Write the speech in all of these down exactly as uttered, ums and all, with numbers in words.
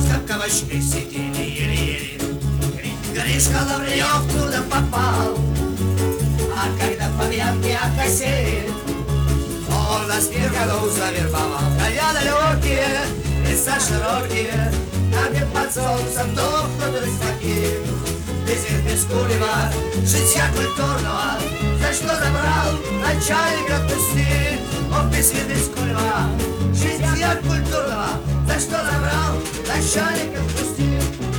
в кабачке сидели еле-еле. Гришка Лавренев туда попал, а когда пьянки окосели, он на спиркану завербовал. Коня далекие, леса широкие, там где под солнцем дохнут рысаки. Без их бескурева, житья культурного, за что забрал начальник отпусти. Ох, без их бескурева, житья культурного, за что забрал начальник отпусти.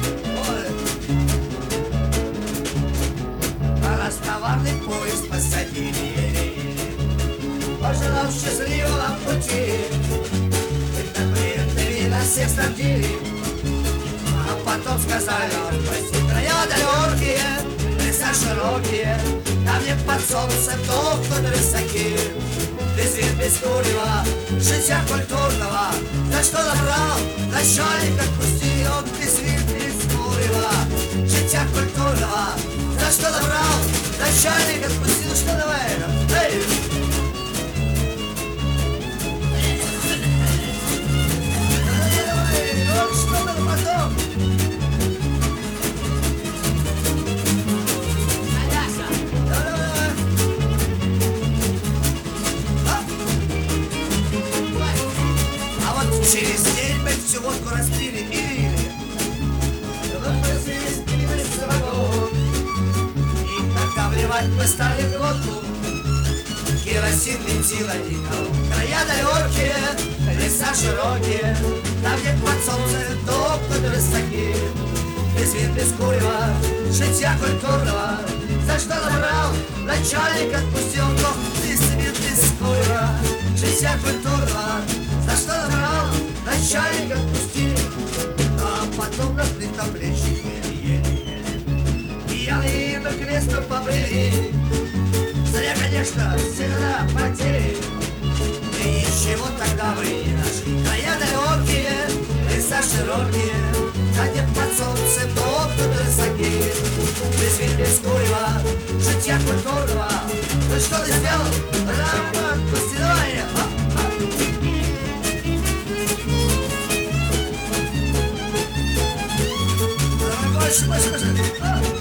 А раз товарный поезд посадили, пожелал счастливого пути. Это приятными нас всех снабдили, а потом сказали: прости, края далекие, леса широкие, там где под солнцем дохнут рысаки. Без вин, без курева, житья культурного, за что забрал начальник отпустил. Он без вин, без курева, житья культурного, за что забрал начальник отпустил. Что давай? Эй! Что было потом? А вот через день мы всю водку распили и вили. Вот мы свистили в вагон, и тогда вливать мы стали в водку. Керосин, бензин, одеколон. Края далекие, леса широкие, там где под солнцем дохнут рысаки. Без вин, без курева, житья культурного, за что забрал начальник отпустил. Но без вин, без курева, житья культурного, за что забрал начальник отпустил. А потом нашли таблички еле-еле, пьяные на кресло побрели. Зря, конечно, всегда потери. И ничего тогда вы не нашли. Края далекие, леса широкие, там где под солнцем дохнут рысаки. Без вин, без курева, житья культурного, ну что ты сделал? Рано отпустила. Больше, больше, больше.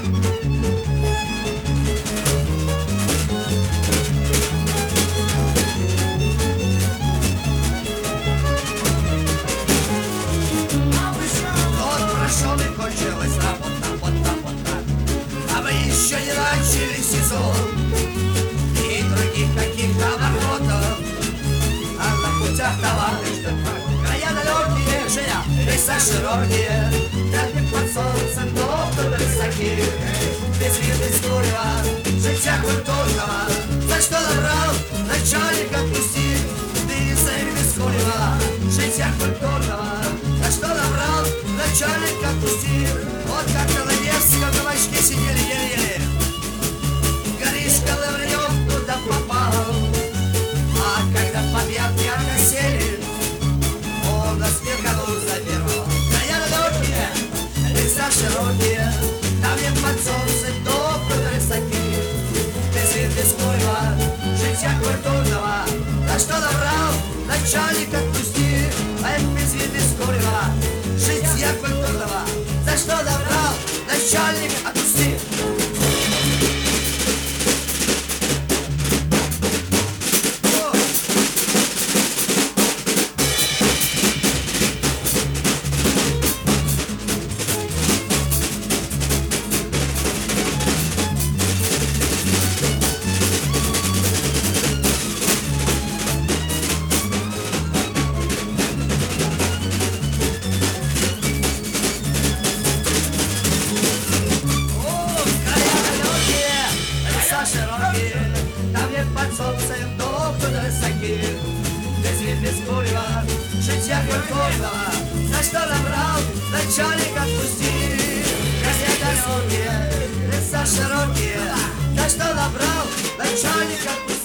Кончилась работа, вот так, вот так. А мы еще не начали сезон и других каких-то оборотов. А на путях товарищ, края далекие, жия, леса широкие, там где под солнцем дохнут рысаки. Без вин, без курева, житья культурного, за что забрал начальник отпустил. Без вин, без курева, житья культурного, за что забрал начальник отпустил. Вот как-то на Невском кабачке сидели еле-еле. Гришка Лавренев туда попал, а когда по пьянке окосели, он на спиркану завернул. Края далекие, леса широкие, там где под солнцем дохнут рысаки. Без вин, без курева, житья культурного, за что забрал начальник отпустил. А это без вин, без курева, житья культурного, за что забрал начальник отпустил. Там где под солнцем дохнут рысаки. Без вин, без курева, житья культурного, за что забрал начальник отпустил. Края далекие, леса широкие, за что забрал начальник отпустил.